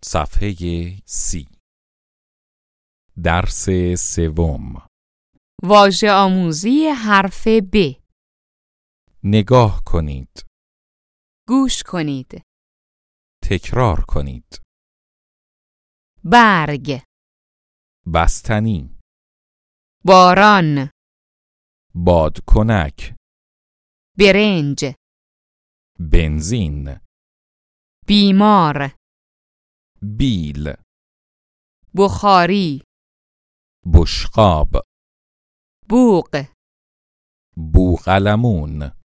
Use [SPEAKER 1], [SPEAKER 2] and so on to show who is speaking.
[SPEAKER 1] صفحه 30. درس سوم.
[SPEAKER 2] واژه آموزی حرف ب.
[SPEAKER 1] نگاه کنید.
[SPEAKER 2] گوش کنید.
[SPEAKER 1] تکرار کنید.
[SPEAKER 2] برگ.
[SPEAKER 1] بستنی.
[SPEAKER 2] باران.
[SPEAKER 1] بادکنک.
[SPEAKER 2] برنج.
[SPEAKER 1] بنزین.
[SPEAKER 2] بیمار.
[SPEAKER 1] بیل.
[SPEAKER 2] بخاری.
[SPEAKER 1] بشقاب.
[SPEAKER 2] بوق.
[SPEAKER 1] بوقلمون.